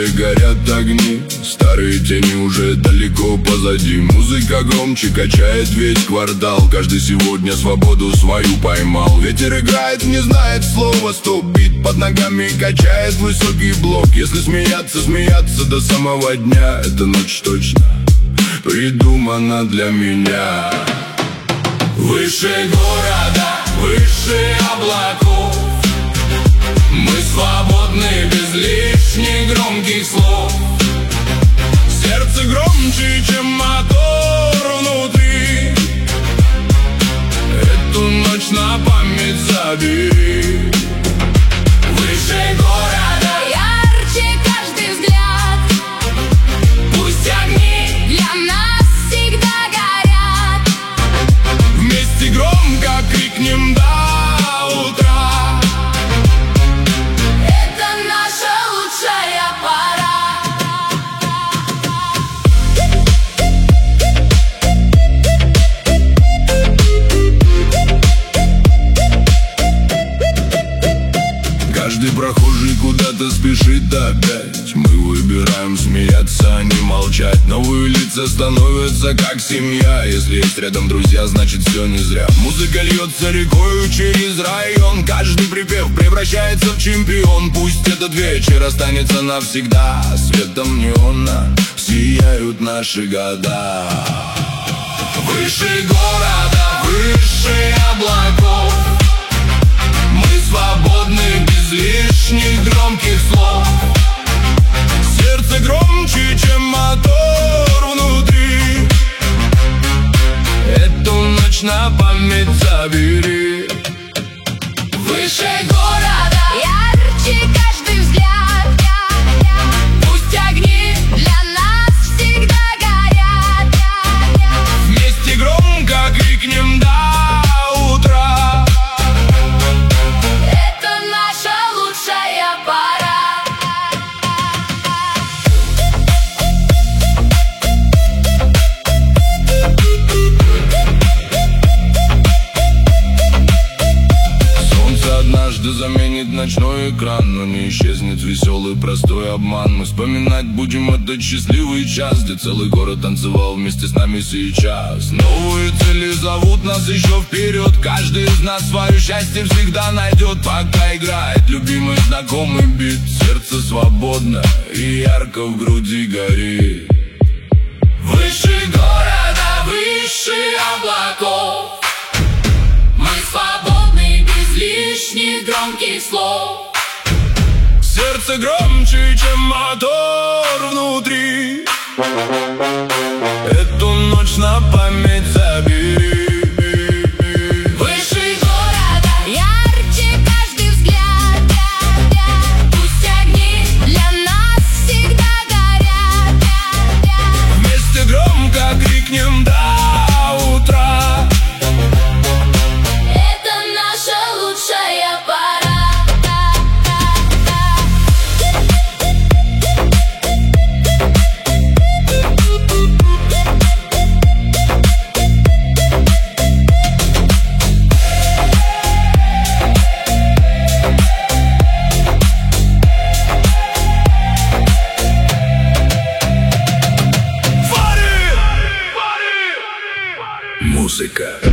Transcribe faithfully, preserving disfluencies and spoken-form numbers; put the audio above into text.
где горят огни, старые тени уже далеко позади. Музыка громче качает весь квартал, каждый сегодня свободу свою поймал. Ветер играет, не знает слова, стоп-бит под ногами качает высокий блок. Если смеяться, смеяться до самого дня, эта ночь точно придумана для меня. Выше города, выше облаков, мы свободны без лишних громких слов. Сердце громче, чем мотор внутри, эту ночь на память забери. Выше города, ярче каждый взгляд, пусть огни для нас всегда горят. вместе громко крикнем до утра. Это наша лучшая пора. Каждый прохожий куда-то спешит опять. Мы выбираем смеяться, а не молчать. Новые лица становятся как семья. Если есть рядом друзья, значит все не зря. Музыка льется рекою через район, каждый припев превращается в чемпион. Пусть этот вечер останется навсегда, светом неона сияют наши года. Выше города, выше облаков, мы свободны без лишних громких слов. Сердце громче, чем мотор внутри, эту ночь на память забери. Выше города, ярче каждый взгляд, пусть огни для нас всегда горят. Вместе громко крикнем до утра. Это наша лучшая пора. Солнце однажды заменит ночной экран, но не исчезнет веселый простой обман. Мы вспоминать будем этот счастливый час, где целый город танцевал вместе с нами сейчас. Новые цели зовут нас еще вперед, каждый из нас свое счастье всегда найдет. Пока играет любимый знакомый бит, сердце свободно и ярко в груди горит. Выше города, выше облаков, Мы свободны без лишних громких слов. сердце громче, чем мотор внутри, эту ночь на память забери. Выше города, ярче каждый взгляд, пусть огни для нас всегда горят. Вместе громко крикнем до утра. Это наша лучшая пора. Музыка.